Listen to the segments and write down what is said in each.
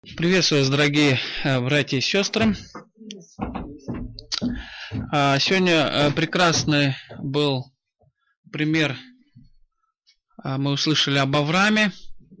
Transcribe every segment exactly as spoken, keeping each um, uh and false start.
Приветствую вас, дорогие братья и сестры. Сегодня прекрасный был пример. Мы услышали об Аврааме,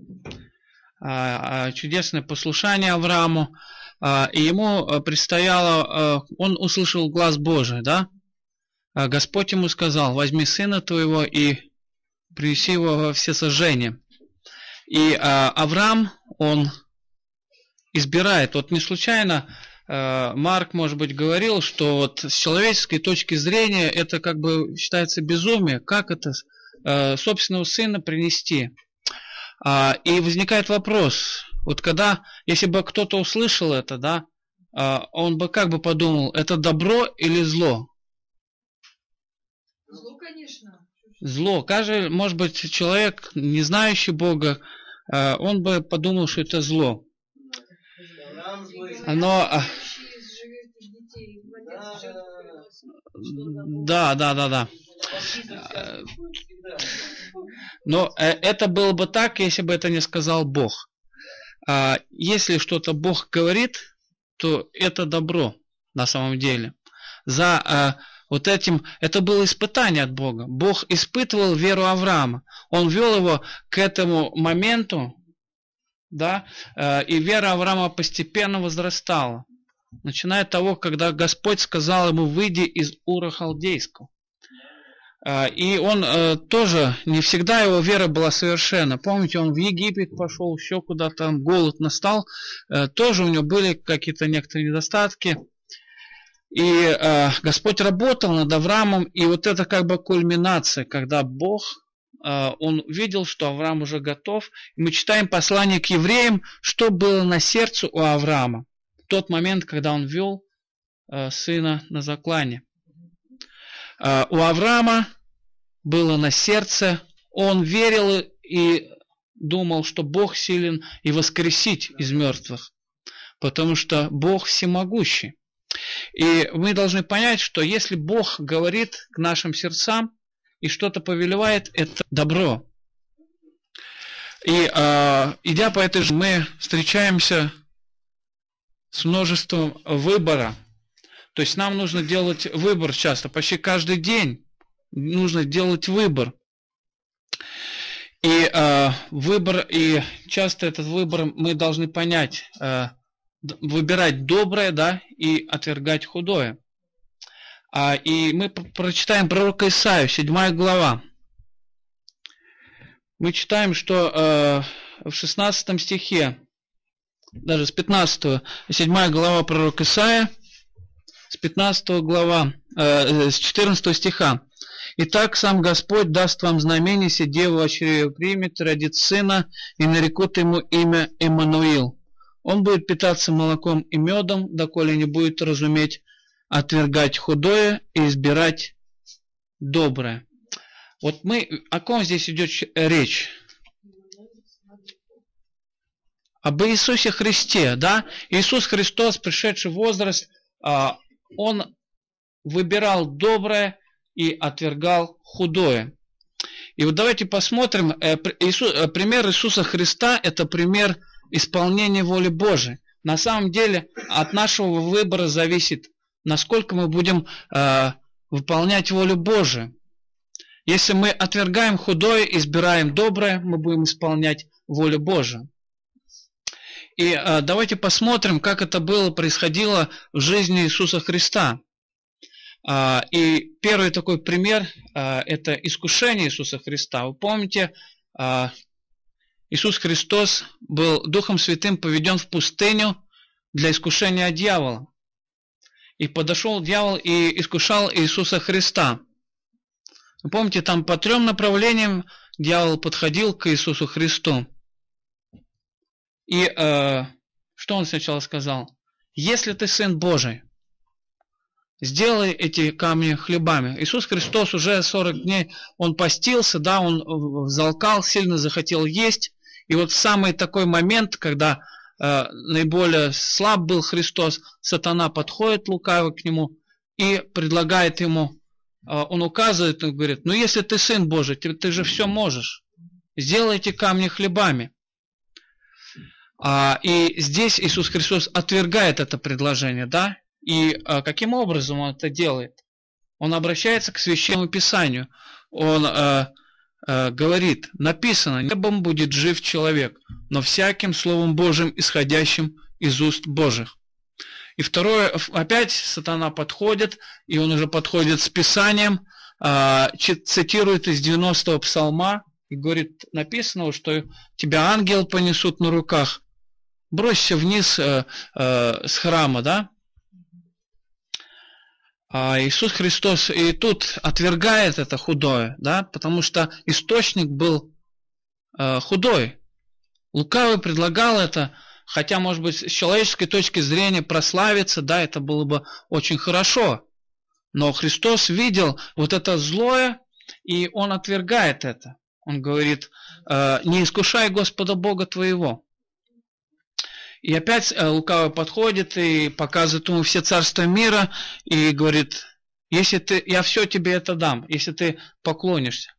чудесное послушание Аврааму, и ему предстояло, он услышал глас Божий, да? Господь ему сказал: возьми сына твоего и принеси его во всесожжение. И Авраам, он избирает. Вот не случайно э, Марк, может быть, говорил, что вот с человеческой точки зрения это как бы считается безумие. Как это э, собственного сына принести? А, и возникает вопрос, вот когда, если бы кто-то услышал это, да, э, он бы как бы подумал, это добро или зло? Зло, конечно. Зло. Каждый, может быть, человек, не знающий Бога, э, он бы подумал, что это зло. Но, да, да, да, да. Но это было бы так, если бы это не сказал Бог. Если что-то Бог говорит, то это добро на самом деле. За вот этим, это было испытание от Бога. Бог испытывал веру Авраама. Он вел его к этому моменту, да, и вера Авраама постепенно возрастала, начиная от того, когда Господь сказал ему: выйди из Ура Халдейского. И он тоже, не всегда его вера была совершенна. Помните, он в Египет пошел, еще куда-то, там голод настал, тоже у него были какие-то некоторые недостатки. И Господь работал над Авраамом, и вот это как бы кульминация, когда Бог, он видел, что Авраам уже готов. И мы читаем послание к евреям, что было на сердце у Авраама в тот момент, когда он вел сына на заклание. У Авраама было на сердце, он верил и думал, что Бог силен и воскресить из мертвых, потому что Бог всемогущий. И мы должны понять, что если Бог говорит к нашим сердцам и что-то повелевает, это добро. И э, идя по этой же, мы встречаемся с множеством выбора. То есть нам нужно делать выбор часто, почти каждый день нужно делать выбор. И э, выбор, и часто этот выбор мы должны понять, э, выбирать доброе, да, и отвергать худое. А, и мы прочитаем пророка Исаию, седьмая глава. Мы читаем, что э, в шестнадцатом стихе, даже с пятнадцатого, седьмая глава пророка Исаия, с пятнадцатого глава, э, с четырнадцатого стиха. «Итак, сам Господь даст вам знамение, се деву во чреве примет, родит сына, и нарекут ему имя Эммануил. Он будет питаться молоком и медом, доколе не будет разуметь отвергать худое и избирать доброе». Вот мы, о ком здесь идет речь? Об Иисусе Христе, да? Иисус Христос, пришедший в возраст, Он выбирал доброе и отвергал худое. И вот давайте посмотрим, Иисус, пример Иисуса Христа – это пример исполнения воли Божией. На самом деле от нашего выбора зависит, насколько мы будем э, выполнять волю Божию. Если мы отвергаем худое, избираем доброе, мы будем исполнять волю Божию. И э, давайте посмотрим, как это было, происходило в жизни Иисуса Христа. Э, и первый такой пример э, – это искушение Иисуса Христа. Вы помните, э, Иисус Христос был Духом Святым поведен в пустыню для искушения от дьявола. И подошел дьявол и искушал Иисуса Христа. Вы помните, там по трем направлениям дьявол подходил к Иисусу Христу. И э, что он сначала сказал? «Если ты Сын Божий, сделай эти камни хлебами». Иисус Христос уже сорок дней, он постился, да, он взалкал, сильно захотел есть. И вот в самый такой момент, когда э, наиболее слаб был Христос, сатана подходит лукаво к нему и предлагает ему, э, он указывает и говорит: ну если ты Сын Божий, ты, ты же все можешь, сделай эти камни хлебами. А, и здесь Иисус Христос отвергает это предложение, да? И а, каким образом Он это делает? Он обращается к Священному Писанию. Он а, а, говорит, написано, небом будет жив человек, но всяким Словом Божьим, исходящим из уст Божьих. И второе, опять сатана подходит, и он уже подходит с Писанием, а, цитирует из девяностого псалма, и говорит, написано, что тебя ангел понесут на руках. Бросься вниз э, э, с храма, да? А Иисус Христос и тут отвергает это худое, да? Потому что источник был э, худой. Лукавый предлагал это, хотя, может быть, с человеческой точки зрения прославиться, да, это было бы очень хорошо. Но Христос видел вот это злое, и Он отвергает это. Он говорит, э, не искушай Господа Бога твоего. И опять лукавый подходит и показывает ему все царства мира и говорит, если ты, я все тебе это дам, если ты поклонишься.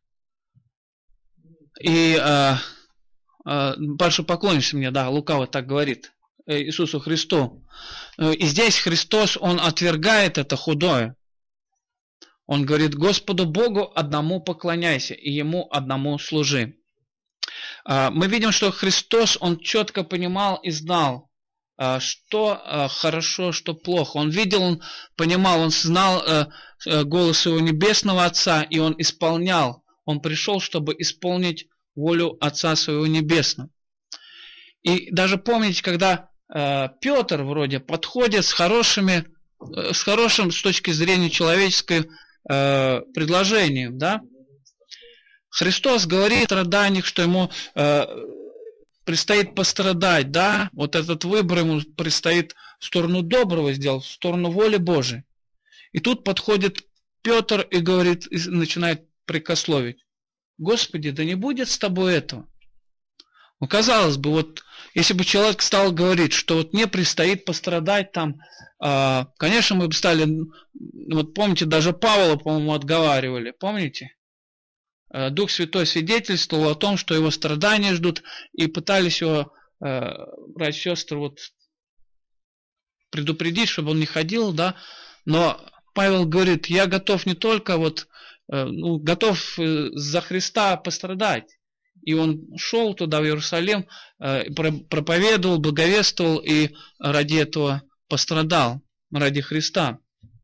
И э, э, больше поклонишься мне, да, лукавый так говорит Иисусу Христу. И здесь Христос, Он отвергает это худое. Он говорит, Господу Богу одному поклоняйся и Ему одному служи. Мы видим, что Христос, Он четко понимал и знал, что хорошо, что плохо. Он видел, Он понимал, Он знал голос Своего Небесного Отца, и Он исполнял. Он пришел, чтобы исполнить волю Отца Своего Небесного. И даже помните, когда Петр вроде подходит с хорошими, с хорошим с точки зрения человеческой предложением, да? Христос говорит о страданиях, что ему э, предстоит пострадать, да, вот этот выбор ему предстоит в сторону доброго сделать, в сторону воли Божией. И тут подходит Петр и говорит, и начинает прикословить. Господи, да не будет с тобой этого. Ну, казалось бы, вот, если бы человек стал говорить, что вот мне предстоит пострадать там, э, конечно, мы бы стали, вот помните, даже Павла, по-моему, отговаривали, помните? Дух Святой свидетельствовал о том, что его страдания ждут, и пытались его, э, братья и сестры, вот, предупредить, чтобы он не ходил, да, но Павел говорит, я готов не только вот, э, ну, готов за Христа пострадать. И он шел туда, в Иерусалим, э, проповедовал, благовествовал, и ради этого пострадал, ради Христа.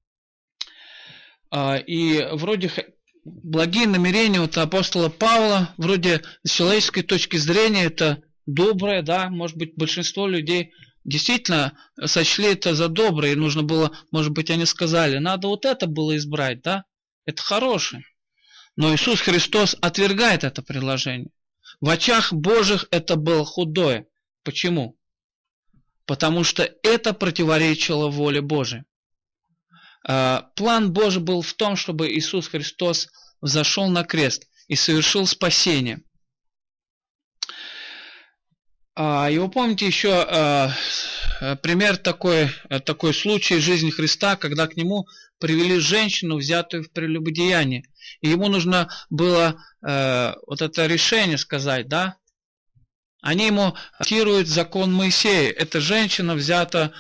Э, и вроде благие намерения вот апостола Павла, вроде с человеческой точки зрения, это доброе, да, может быть, большинство людей действительно сочли это за доброе, и нужно было, может быть, они сказали, надо вот это было избрать, да, это хорошее. Но Иисус Христос отвергает это предложение. В очах Божьих это было худое. Почему? Потому что это противоречило воле Божией. План Божий был в том, чтобы Иисус Христос взошел на крест и совершил спасение. И вы помните еще пример такой, такой случай из жизни Христа, когда к нему привели женщину, взятую в прелюбодеянии. И ему нужно было вот это решение сказать, да? Они ему цитируют закон Моисея. Эта женщина взята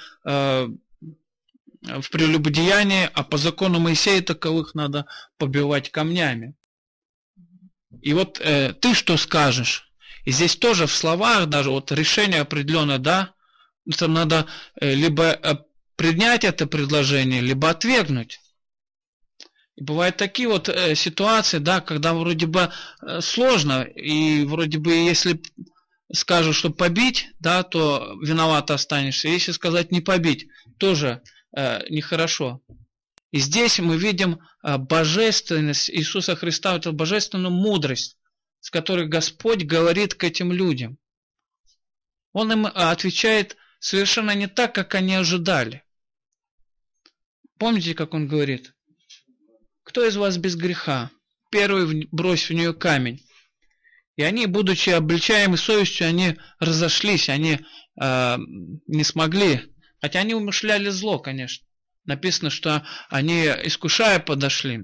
в прелюбодеянии, а по закону Моисея таковых надо побивать камнями. И вот э, ты что скажешь? И здесь тоже в словах даже вот решение определенное, да, это надо э, либо принять это предложение, либо отвергнуть. И бывают такие вот э, ситуации, да, когда вроде бы э, сложно, и вроде бы если скажут, что побить, да, то виноват останешься. Если сказать не побить, тоже нехорошо. И здесь мы видим божественность Иисуса Христа, эту божественную мудрость, с которой Господь говорит к этим людям. Он им отвечает совершенно не так, как они ожидали. Помните, как Он говорит? Кто из вас без греха? Первый брось в нее камень. И они, будучи обличаемы совестью, они разошлись, они э, не смогли. Хотя они умышляли зло, конечно. Написано, что они, искушая, подошли.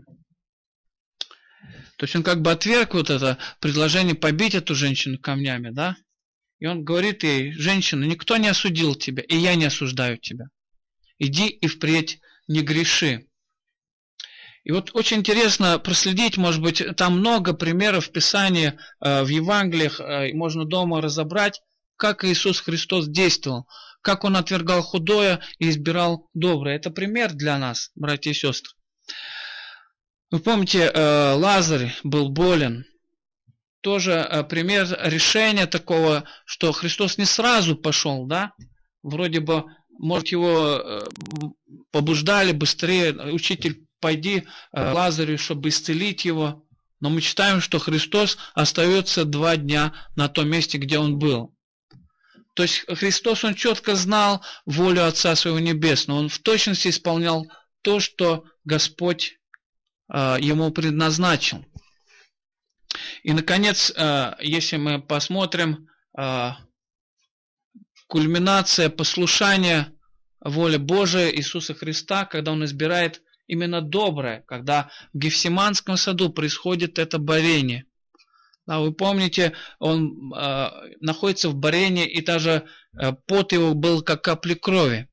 То есть он как бы отверг вот это предложение побить эту женщину камнями, да? И он говорит ей: женщина, никто не осудил тебя, и я не осуждаю тебя. Иди и впредь не греши. И вот очень интересно проследить, может быть, там много примеров в Писании, в Евангелиях, можно дома разобрать, как Иисус Христос действовал, как Он отвергал худое и избирал доброе. Это пример для нас, братья и сестры. Вы помните, Лазарь был болен. Тоже пример решения такого, что Христос не сразу пошел, да? Вроде бы, может, его побуждали быстрее: учитель, пойди Лазарю, чтобы исцелить его. Но мы читаем, что Христос остается два дня на том месте, где Он был. То есть Христос, Он четко знал волю Отца Своего Небесного. Он в точности исполнял то, что Господь Ему предназначил. И, наконец, если мы посмотрим, кульминация послушания воле Божией Иисуса Христа, когда Он избирает именно доброе, когда в Гефсиманском саду происходит это борение. Да, вы помните, Он э, находится в борении, и даже э, пот его был как капли крови.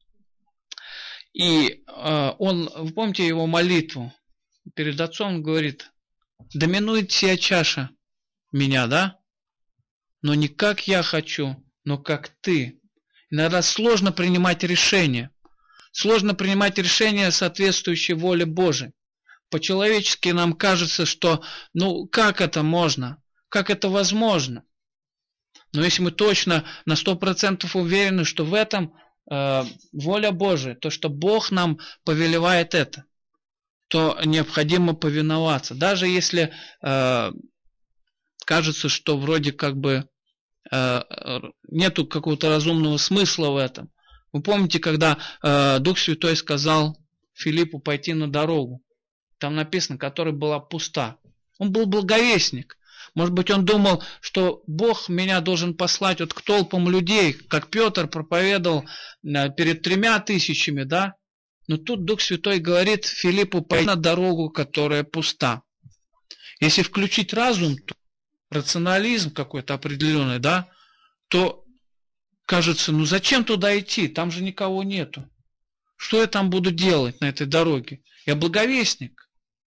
И э, он, вы помните его молитву? Перед Отцом он говорит: доминует сия чаша меня, да? Но не как я хочу, но как ты. Иногда сложно принимать решения. Сложно принимать решения, соответствующие воле Божией. По-человечески нам кажется, что ну как это можно? Как это возможно? Но если мы точно на сто процентов уверены, что в этом э, воля Божия, то, что Бог нам повелевает это, то необходимо повиноваться. Даже если э, кажется, что вроде как бы э, нету какого-то разумного смысла в этом. Вы помните, когда э, Дух Святой сказал Филиппу пойти на дорогу, там написано, которая была пуста. Он был благовестник. Может быть, он думал, что Бог меня должен послать вот к толпам людей, как Петр проповедовал перед тремя тысячами, да? Но тут Дух Святой говорит Филиппу пойти на дорогу, которая пуста. Если включить разум, то рационализм какой-то определенный, да, то кажется, ну зачем туда идти? Там же никого нету. Что я там буду делать на этой дороге? Я благовестник.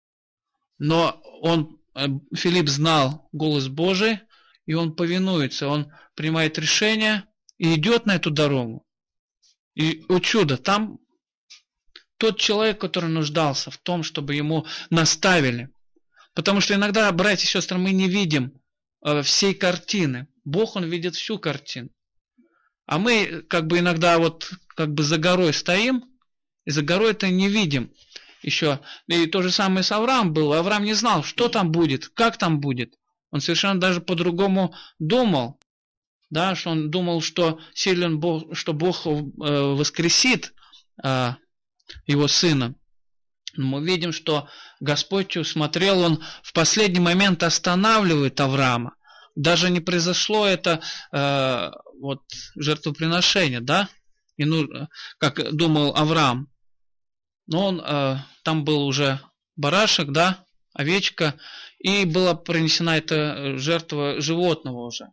Но он, Филипп знал голос Божий, и он повинуется, он принимает решение и идет на эту дорогу. И, о чудо, там тот человек, который нуждался в том, чтобы ему наставили. Потому что иногда, братья и сестры, мы не видим всей картины. Бог, Он видит всю картину. А мы как бы иногда вот как бы за горой стоим, и за горой это не видим. Еще. И то же самое с Авраамом было. Авраам не знал, что там будет, как там будет. Он совершенно даже по-другому думал. Да, что он думал, что силен Бог, что Бог воскресит э, его сына. Но мы видим, что Господь усмотрел, Он в последний момент останавливает Авраама. Даже не произошло это э, вот, жертвоприношение, да? И, ну, как думал Авраам. Но он, э, там был уже барашек, да, овечка, и была принесена эта жертва животного уже.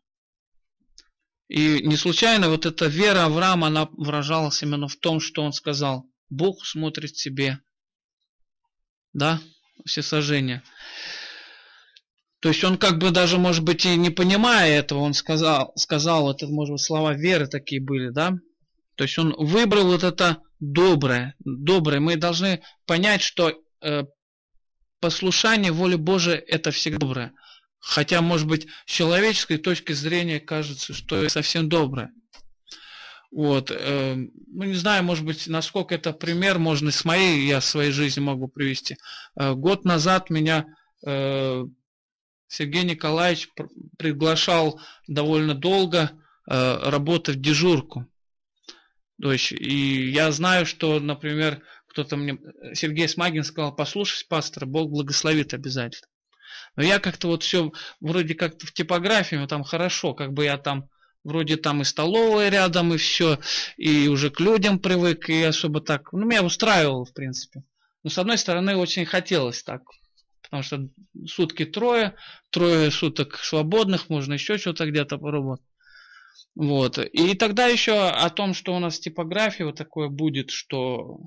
И не случайно вот эта вера Авраама, она выражалась именно в том, что он сказал: Бог смотрит себе, да, все сожжения. То есть он как бы даже, может быть, и не понимая этого, он сказал, сказал вот это, может быть, слова веры такие были, да. То есть он выбрал вот это доброе, доброе. Мы должны понять, что э, послушание воле Божией это всегда доброе. Хотя, может быть, с человеческой точки зрения кажется, что это совсем доброе. Вот. Э, ну, не знаю, может быть, насколько это пример можно с моей, я в своей жизни могу привести. Э, год назад меня э, Сергей Николаевич приглашал довольно долго э, работать в дежурку. То есть, и я знаю, что, например, кто-то мне, Сергей Смагин сказал: послушай, пастор, Бог благословит обязательно. Но я как-то вот все, вроде как-то в типографии, ну, там хорошо, как бы я там, вроде там и столовая рядом, и все, и уже к людям привык, и особо так, ну, меня устраивало, в принципе. Но, с одной стороны, очень хотелось так, потому что сутки трое, трое суток свободных, можно еще что-то где-то поработать. Вот. И тогда еще о том, что у нас типография вот такое будет, что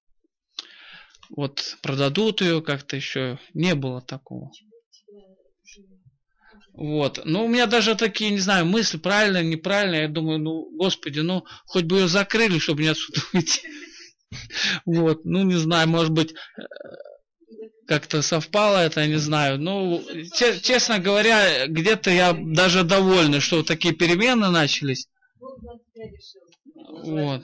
вот продадут ее, как-то еще не было такого. Вот. Ну, у меня даже такие, не знаю, мысли, правильно, неправильно. Я думаю, ну, Господи, ну, хоть бы ее закрыли, чтобы не отсюда уйти. Вот. Ну, не знаю, может быть, как-то совпало это, я не знаю. Ну, честно говоря, где-то я даже довольный, что такие перемены начались. Вот.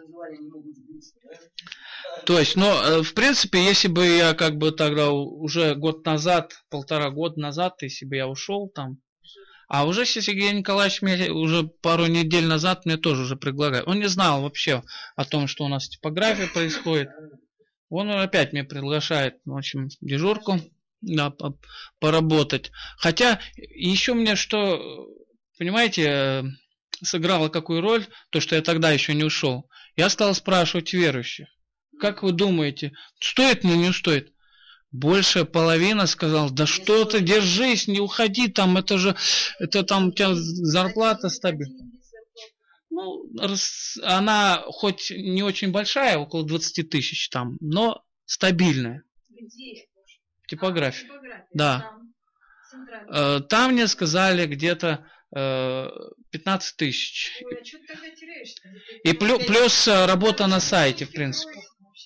То есть, ну, в принципе, если бы я как бы тогда уже год назад, полтора года назад, если бы я ушел там, а уже Сергей Николаевич мне уже пару недель назад мне тоже уже предлагает. Он не знал вообще о том, что у нас типография происходит. Он опять меня приглашает, в общем, дежурку, да, поработать. Хотя еще мне что, понимаете, сыграло какую роль, то, что я тогда еще не ушел. Я стал спрашивать верующих. Как вы думаете, стоит мне, не стоит? Большая половина сказала, да что ты, держись, не уходи, там, это же, это там у тебя зарплата стабильная. Ну, она хоть не очень большая, около двадцати тысяч там, но стабильная. Где? Типография. А, типография. Да. Там, там мне сказали где-то пятнадцать тысяч. Ой, а что ты тогда теряешься? И плюс, плюс работа на сайте, в принципе.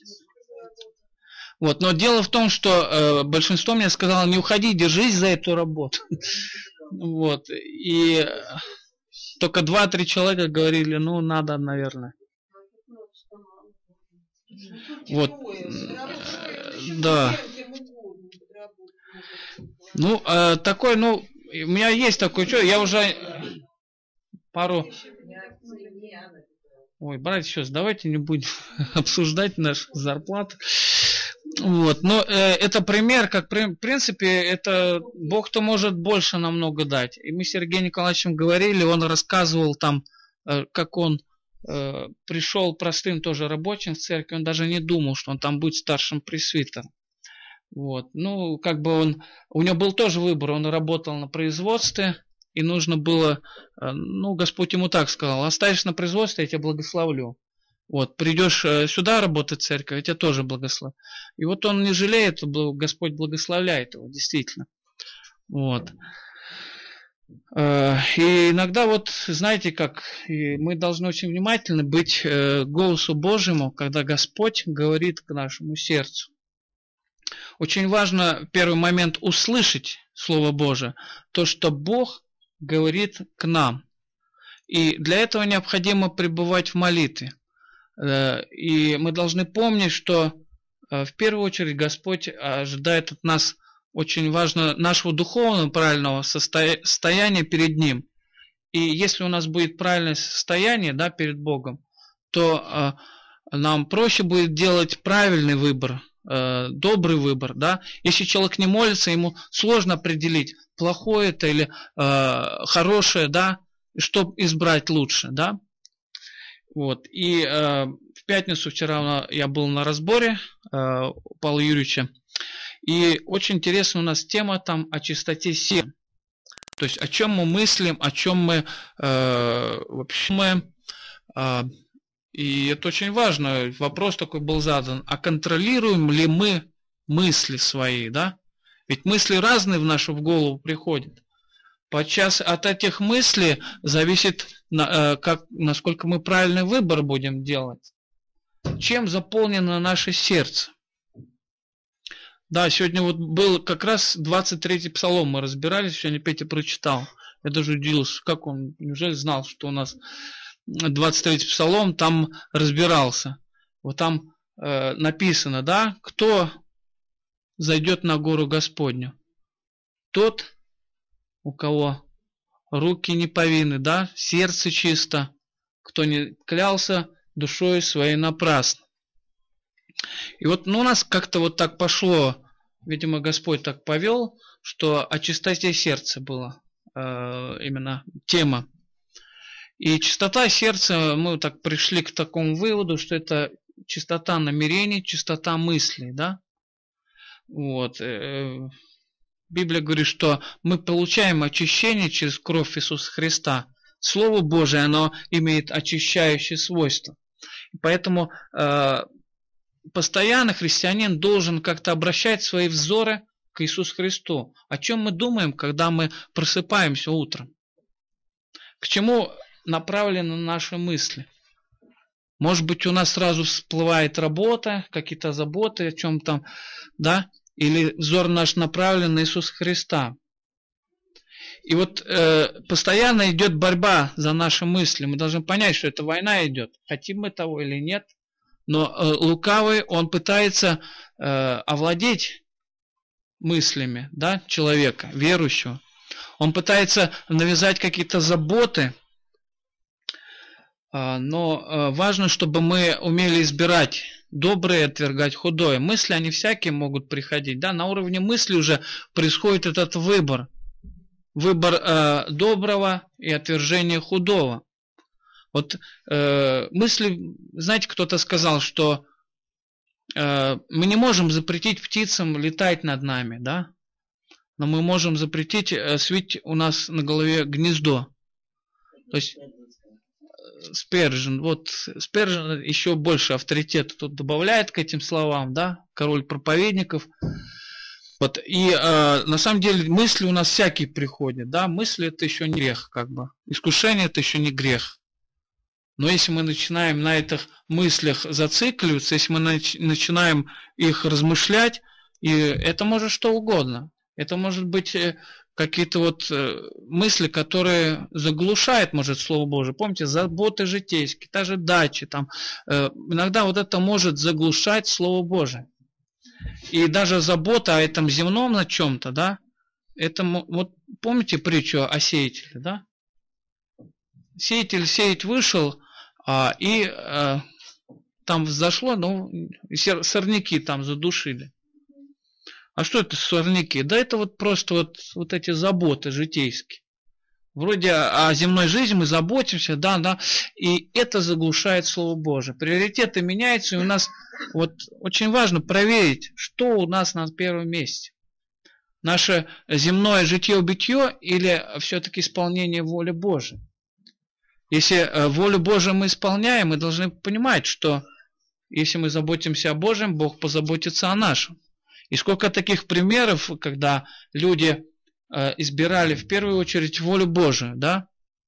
Вот, но дело в том, что э, большинство мне сказало, не уходи, держись за эту работу. Вот, и только два-три человека говорили, ну, надо, наверное. Вот, да. Ну, э, такой, ну, у меня есть такой, что, я уже пару... Ой, братья, сейчас давайте не будем обсуждать наши зарплаты. Вот, но э, это пример, как в принципе, это Бог-то может больше намного дать. И мы с Сергеем Николаевичем говорили, он рассказывал там, э, как он э, пришел простым тоже рабочим в церковь, он даже не думал, что он там будет старшим пресвитером. Вот, ну, как бы он, у него был тоже выбор, он работал на производстве, и нужно было, э, ну, Господь ему так сказал, оставишь на производстве, я тебя благословлю. Вот, придешь сюда работать в церковь, я тебя тоже благословлю. И вот он не жалеет, Господь благословляет его, действительно. Вот. И иногда вот, знаете как, мы должны очень внимательно быть голосу Божьему, когда Господь говорит к нашему сердцу. Очень важно в первый момент услышать Слово Божие, то, что Бог говорит к нам. И для этого необходимо пребывать в молитве. И мы должны помнить, что в первую очередь Господь ожидает от нас очень важно нашего духовного правильного состояния перед Ним. И если у нас будет правильное состояние, да, перед Богом, то нам проще будет делать правильный выбор, добрый выбор. Да? Если человек не молится, ему сложно определить, плохое это или хорошее, да, что избрать лучше. Да? Вот. И э, в пятницу вчера я был на разборе э, у Павла Юрьевича, и очень интересна у нас тема там о чистоте сердца. То есть о чем мы мыслим, о чем мы э, вообще мы, э, и это очень важно, вопрос такой был задан, а контролируем ли мы мысли свои, да? Ведь мысли разные в нашу в голову приходят. Подчас от этих мыслей зависит, как, насколько мы правильный выбор будем делать. Чем заполнено наше сердце? Да, сегодня вот был как раз двадцать третий псалом, мы разбирались, сегодня Петя прочитал. Я даже удивился, как он, неужели знал, что у нас двадцать третий псалом, там разбирался. Вот там э, написано, да, кто зайдет на гору Господню? Тот, у кого руки не повинны, да, сердце чисто, кто не клялся душой своей напрасно. И вот ну, у нас как-то вот так пошло, видимо, Господь так повел, что о чистоте сердца была э, именно тема. И чистота сердца, мы так пришли к такому выводу, что это чистота намерений, чистота мыслей, да. Вот. Библия говорит, что мы получаем очищение через кровь Иисуса Христа, Слово Божие, оно имеет очищающее свойство. Поэтому э, постоянно христианин должен как-то обращать свои взоры к Иисусу Христу. О чем мы думаем, когда мы просыпаемся утром? К чему направлены наши мысли? Может быть, у нас сразу всплывает работа, какие-то заботы о чем там, да? Или взор наш направлен на Иисуса Христа. И вот э, постоянно идет борьба за наши мысли. Мы должны понять, что это война идет. Хотим мы того или нет. Но э, лукавый, он пытается э, овладеть мыслями, да, человека, верующего. Он пытается навязать какие-то заботы. Э, но э, важно, чтобы мы умели избирать доброе и отвергать худое. Мысли, они всякие могут приходить. Да? На уровне мысли уже происходит этот выбор. Выбор э, доброго и отвержение худого. Вот э, мысли, знаете, кто-то сказал, что э, мы не можем запретить птицам летать над нами, да? Но мы можем запретить э, свить у нас на голове гнездо. То есть Спержен, вот Спержен еще больше авторитета тут добавляет к этим словам, да? Король проповедников. Вот, и э, на самом деле мысли у нас всякие приходят, да, мысли это еще не грех, как бы, искушение это еще не грех. Но если мы начинаем на этих мыслях зацикливаться, если мы нач начинаем их размышлять, и это может что угодно, это может быть какие-то вот э, мысли, которые заглушают, может, Слово Божие. Помните, заботы житейские, та же дача, там, э, иногда вот это может заглушать Слово Божие. И даже забота о этом земном на чем-то, да, это, вот помните притчу о сеятеле, да? Сеятель сеять вышел, а, и а, там взошло, ну, сорняки там задушили. А что это сорняки? Да это вот просто вот, вот эти заботы житейские. Вроде о земной жизни мы заботимся, да, да, и это заглушает Слово Божие. Приоритеты меняются, и у нас вот очень важно проверить, что у нас на первом месте. Наше земное житье-бытие или все-таки исполнение воли Божией. Если волю Божию мы исполняем, мы должны понимать, что если мы заботимся о Божьем, Бог позаботится о нашем. И сколько таких примеров, когда люди избирали в первую очередь волю Божию, да?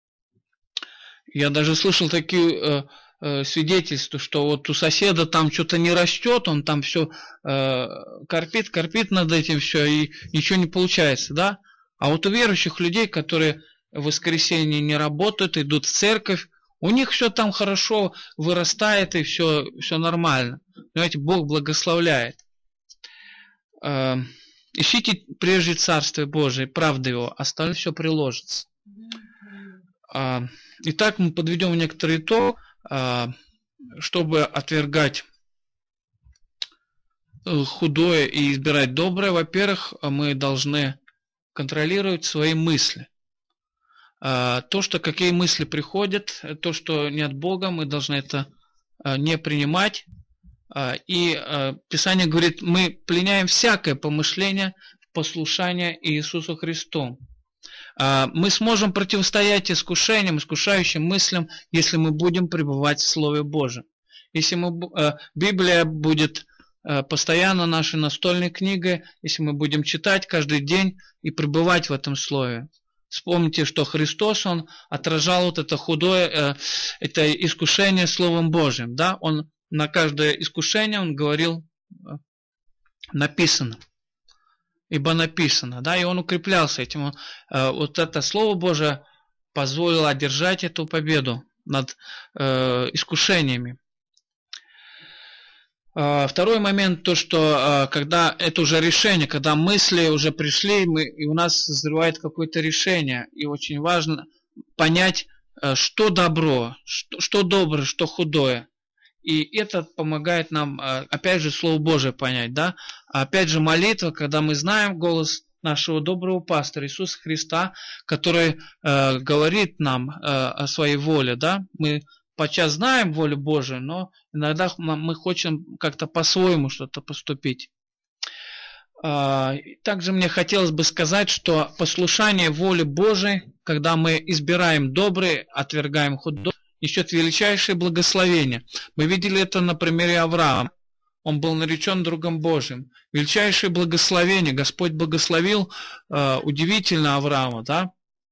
Я даже слышал такие э, э, свидетельства, что вот у соседа там что-то не растет, он там все э, корпит, корпит над этим все, и ничего не получается, да? А вот у верующих людей, которые в воскресенье не работают, идут в церковь, у них все там хорошо вырастает, и все, все нормально. Понимаете, Бог благословляет. Э, Ищите прежде Царствие Божие, правда Его, остальное все приложится. Итак, мы подведем некоторый итог, чтобы отвергать худое и избирать доброе. Во-первых, мы должны контролировать свои мысли. То, что какие мысли приходят, то, что не от Бога, мы должны это не принимать. И Писание говорит, мы пленяем всякое помышление в послушание Иисусу Христу. Мы сможем противостоять искушениям, искушающим мыслям, если мы будем пребывать в Слове Божьем. Если мы, Библия будет постоянно нашей настольной книгой, если мы будем читать каждый день и пребывать в этом Слове. Вспомните, что Христос, Он отражал вот это худое, это искушение Словом Божьим. Да? Он на каждое искушение Он говорил написано. Ибо написано. Да? И Он укреплялся этим. Он, вот это Слово Божие позволило одержать эту победу над э, искушениями. Второй момент, то, что когда это уже решение, когда мысли уже пришли, мы, и у нас созревает какое-то решение. И очень важно понять, что добро, что, что доброе, что худое. И это помогает нам, опять же, Слово Божие понять. Да? Опять же, молитва, когда мы знаем голос нашего доброго пастора Иисуса Христа, который э, говорит нам э, о своей воле. Да? Мы подчас знаем волю Божию, но иногда мы хотим как-то по-своему что-то поступить. Также мне хотелось бы сказать, что послушание воле Божией, когда мы избираем доброе, отвергаем худое, несет величайшее благословение. Мы видели это на примере Авраама. Он был наречен другом Божьим. Величайшее благословение. Господь благословил э, удивительно Авраама, да?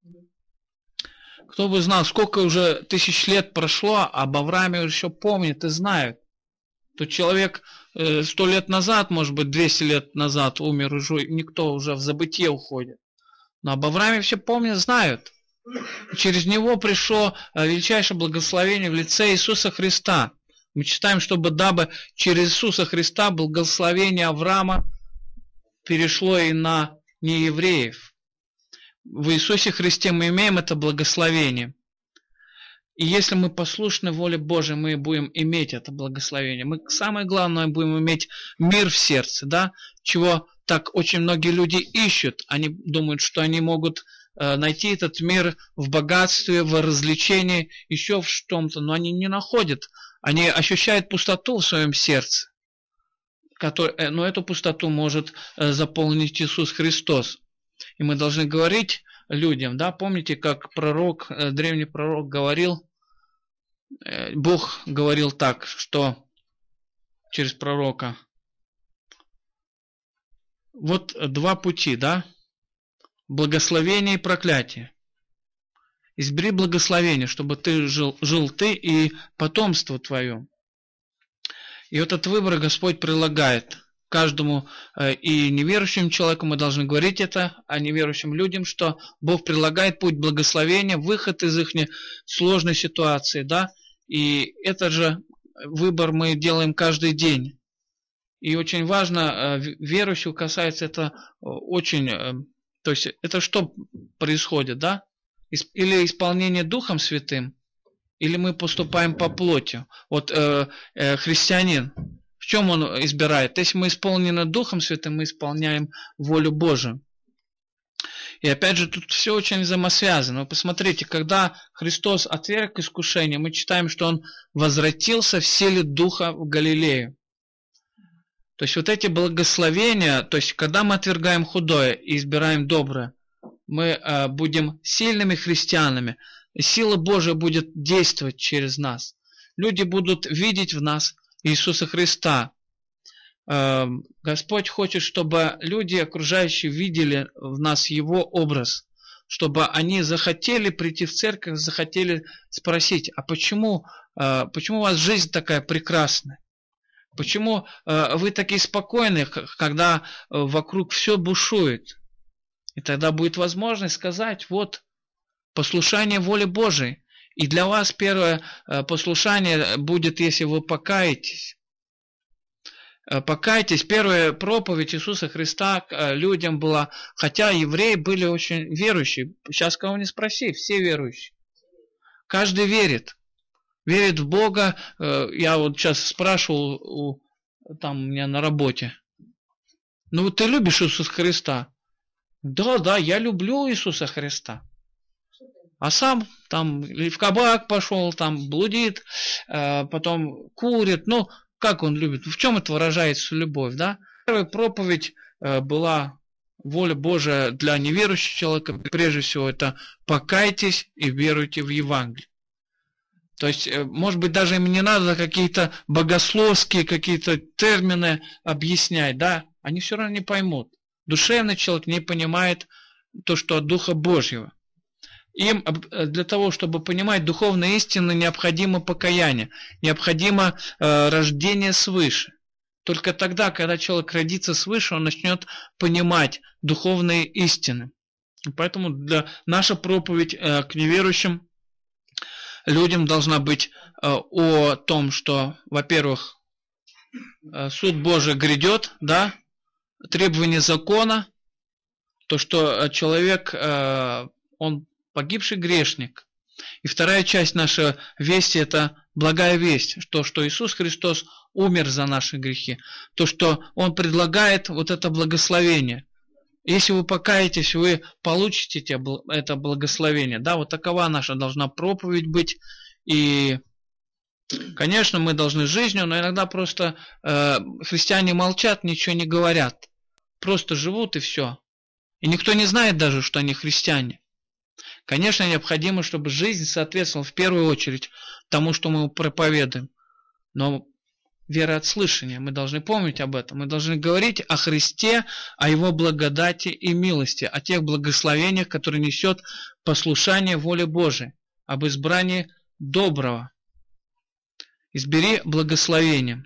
Кто бы знал, сколько уже тысяч лет прошло, об Аврааме еще помнит и знает. Тот человек э, сто лет назад, может быть, двести лет назад умер, уже никто уже в забытье уходит. Но об Аврааме все помнят, знают. Через него пришло э, величайшее благословение в лице Иисуса Христа. Мы читаем, чтобы дабы через Иисуса Христа благословение Авраама перешло и на неевреев. В Иисусе Христе мы имеем это благословение. И если мы послушны воле Божией, мы будем иметь это благословение. Мы, самое главное, будем иметь мир в сердце, да, чего так очень многие люди ищут. Они думают, что они могут э, найти этот мир в богатстве, в развлечении, еще в чем-то, но они не находят. Они ощущают пустоту в своем сердце, который, но эту пустоту может заполнить Иисус Христос. И мы должны говорить людям, да, помните, как пророк, древний пророк говорил, Бог говорил так, что через пророка, вот два пути, да, благословение и проклятие. Избери благословение, чтобы ты жил, жил ты и потомство твое. И вот этот выбор Господь прилагает каждому и неверующему человеку. Мы должны говорить это, а неверующим людям, что Бог прилагает путь благословения, выход из их сложной ситуации, да. И этот же выбор мы делаем каждый день. И очень важно, верующего касается это очень, то есть это что происходит, да? Или исполнение Духом Святым, или мы поступаем по плоти. Вот э, э, христианин, в чем он избирает? Если мы исполнены Духом Святым, мы исполняем волю Божию. И опять же, тут все очень взаимосвязано. Вы посмотрите, когда Христос отверг искушение, мы читаем, что Он возвратился в силе Духа в Галилею. То есть вот эти благословения, то есть когда мы отвергаем худое и избираем доброе, мы э, будем сильными христианами, и сила Божия будет действовать через нас. Люди будут видеть в нас Иисуса Христа. Э, Господь хочет, чтобы люди, окружающие, видели в нас Его образ, чтобы они захотели прийти в церковь, захотели спросить, а почему, э, почему у вас жизнь такая прекрасная? Почему э, вы такие спокойные, когда вокруг все бушует? И тогда будет возможность сказать, вот, послушание воле Божией. И для вас первое послушание будет, если вы покаетесь. Покайтесь. Первая проповедь Иисуса Христа людям была, хотя евреи были очень верующие. Сейчас кого не спроси, все верующие. Каждый верит. Верит в Бога. Я вот сейчас спрашивал у, там у меня на работе. Ну, ты любишь Иисуса Христа? Да, да, я люблю Иисуса Христа. А сам там или в кабак пошел, там блудит, потом курит. Ну, как он любит? В чем это выражается любовь, да? Первая проповедь была воля Божия для неверующего человека. Прежде всего, это покайтесь и веруйте в Евангелие. То есть, может быть, даже им не надо какие-то богословские какие-то термины объяснять, да? Они все равно не поймут. Душевный человек не понимает то, что от Духа Божьего. Им для того, чтобы понимать духовные истины, необходимо покаяние, необходимо э, рождение свыше. Только тогда, когда человек родится свыше, он начнет понимать духовные истины. Поэтому для, наша проповедь э, к неверующим людям должна быть э, о том, что, во-первых, э, суд Божий грядет, да, требования закона, то, что человек, э, он погибший грешник. И вторая часть нашей вести – это благая весть, то, что Иисус Христос умер за наши грехи, то, что Он предлагает вот это благословение. Если вы покаетесь, вы получите это благословение. Да, вот такова наша должна проповедь быть. И, конечно, мы должны жизнью, но иногда просто э, христиане молчат, ничего не говорят. просто живут и все. И никто не знает даже, что они христиане. Конечно, необходимо, чтобы жизнь соответствовала в первую очередь тому, что мы проповедуем. Но вера от слышания, мы должны помнить об этом. Мы должны говорить о Христе, о Его благодати и милости, о тех благословениях, которые несет послушание воле Божией, об избрании доброго. Избери благословение.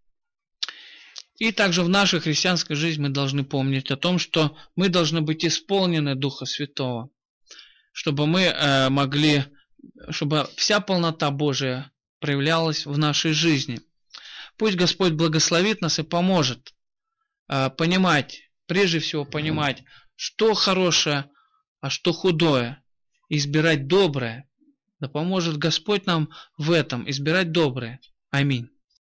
И также в нашей христианской жизни мы должны помнить о том, что мы должны быть исполнены Духа Святого, чтобы мы э, могли, чтобы вся полнота Божия проявлялась в нашей жизни. Пусть Господь благословит нас и поможет э, понимать, прежде всего понимать, что хорошее, а что худое, избирать доброе. Да поможет Господь нам в этом, избирать доброе. Аминь.